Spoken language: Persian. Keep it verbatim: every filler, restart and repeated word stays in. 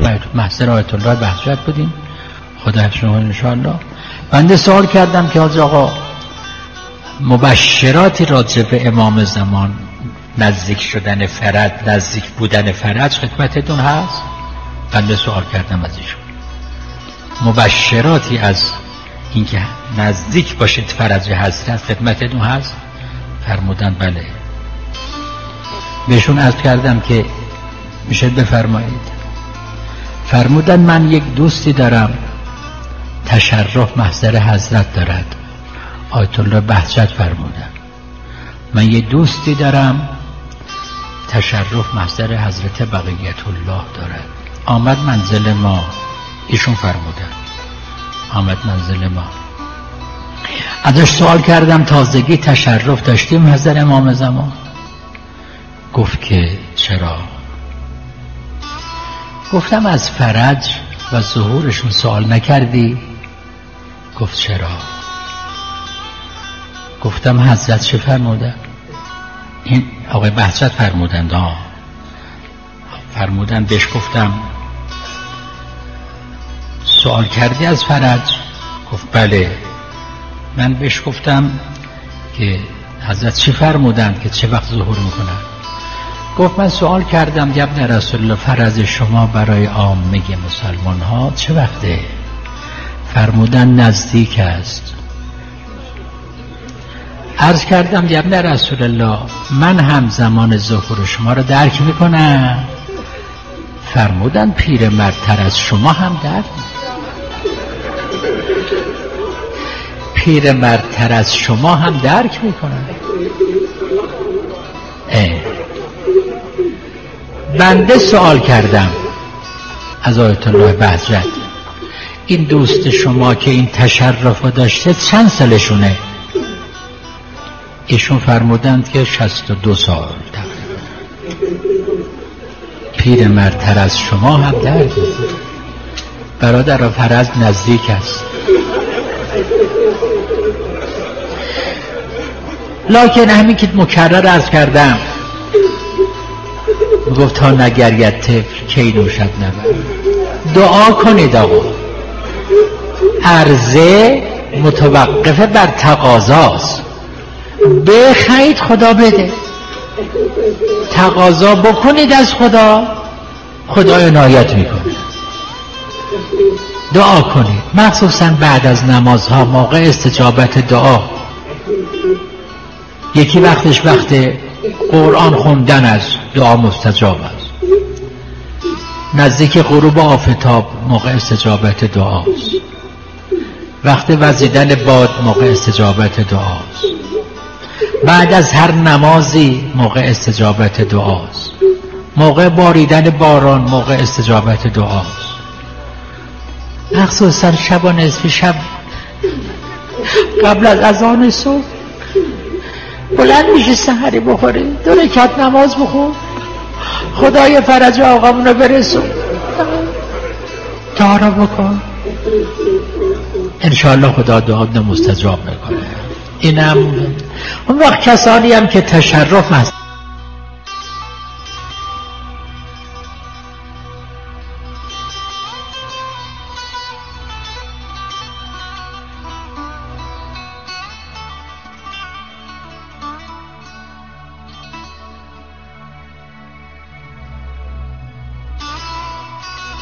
محضر آیت الله بهجت بودیم، خدا حفظشون کنه انشاءالله. بنده سوال کردم که حاج آقا مبشراتی راجع به امام زمان، نزدیک شدن فرج، نزدیک بودن فرج خدمتتون هست؟ بنده سوال کردم از ایشون مبشراتی از اینکه نزدیک باشید فرج حضرت خدمتتون هست؟ فرمودن بله. بهشون عرض کردم که میشه بفرمایید. فرمودن من یک دوستی دارم تشرف محضر حضرت دارد. آیت الله بهجت فرمودن من یک دوستی دارم تشرف محضر حضرت بقیت الله دارد. آمد منزل ما. ایشون فرمودن آمد منزل ما. ازش سوال کردم تازگی تشرف داشتیم حضرت امام زمان؟ گفت که چرا؟ گفتم از فرج و ظهورشون سوال نکردی؟ گفت چرا؟ گفتم حضرت چه فرمودن؟ این آقای بهجت فرمودن دا فرمودن بهش گفتم سوال کردی از فرج؟ گفت بله. من بهش گفتم که حضرت چی فرمودن که چه وقت ظهور میکنن؟ گفت من سوال کردم یا ابن رسول الله فرض شما برای عامه مسلمان ها چه وقته؟ فرمودن نزدیک است. عرض کردم یا ابن رسول الله من هم زمان ظهور شما رو درک میکنم. فرمودن پیرمردتر از شما هم درک پیرمردتر از شما هم درک میکنن. بنده سوال کردم از آیت الله بهجت این دوست شما که این تشرف رو داشته چند سالشونه؟ ایشون فرمودند که شصت و دو سال تقریبا. پیرمردتر از شما هم درک میکنن. برادر فرج نزدیک است. لکن همین که مکرر عرض کردم گفت تا نگرید طفل کی نوشد نبرد. دعا کنید آقا. عرضه متوقفه بر تقاضاست. بخواید خدا بده، تقاضا بکنید از خدا، خدا عنایت میکنه. دعا کنید مخصوصا بعد از نمازها موقع استجابت دعا. یکی وقتش وقت قرآن خوندن است، دعا مستجاب است. نزدیک غروب آفتاب موقع استجابت دعاست. وقت وزیدن باد موقع استجابت دعاست. بعد از هر نمازی موقع استجابت دعاست. موقع باریدن باران موقع استجابت دعاست. مخصوصا شب و نصف شب قبل از اذان صبح بلند میشه سحری بخوری، دو رکعت نماز بخور، خدای فرج آقامونو برسون، دعا بکن، انشاءالله خدا دعا مستجاب میکنه. اینم اون وقت کسانی هم که تشرف هست